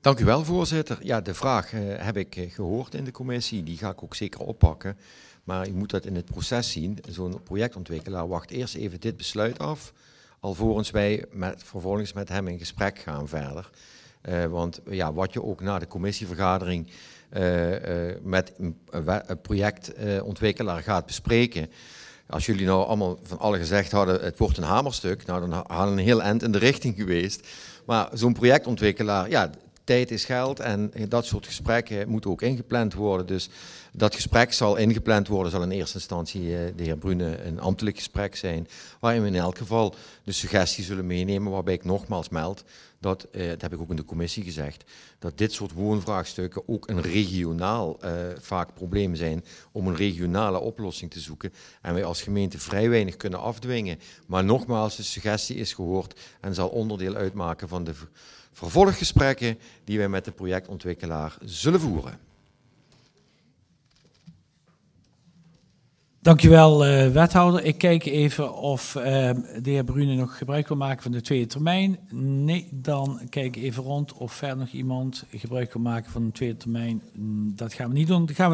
Dank u wel, voorzitter. Ja, de vraag heb ik gehoord in de commissie. Die ga ik ook zeker oppakken. Maar je moet dat in het proces zien. Zo'n projectontwikkelaar wacht eerst even dit besluit af, alvorens wij vervolgens met hem in gesprek gaan verder. Want ja, wat je ook na de commissievergadering met een projectontwikkelaar gaat bespreken. Als jullie nou allemaal van alle gezegd hadden, het wordt een hamerstuk, nou dan hadden we een heel eind in de richting geweest. Maar zo'n projectontwikkelaar, ja, tijd is geld en dat soort gesprekken moeten ook ingepland worden. Dus dat gesprek zal ingepland worden, zal in eerste instantie de heer Brune een ambtelijk gesprek zijn, waarin we in elk geval de suggestie zullen meenemen, waarbij ik nogmaals meld, dat heb ik ook in de commissie gezegd, dat dit soort woonvraagstukken ook een regionaal vaak probleem zijn om een regionale oplossing te zoeken. En wij als gemeente vrij weinig kunnen afdwingen. Maar nogmaals, de suggestie is gehoord en zal onderdeel uitmaken van de vervolggesprekken die wij met de projectontwikkelaar zullen voeren. Dankjewel, wethouder. Ik kijk even of de heer Brune nog gebruik wil maken van de tweede termijn. Nee, dan kijk ik even rond of verder nog iemand gebruik wil maken van de tweede termijn. Dat gaan we niet doen. Dan gaan we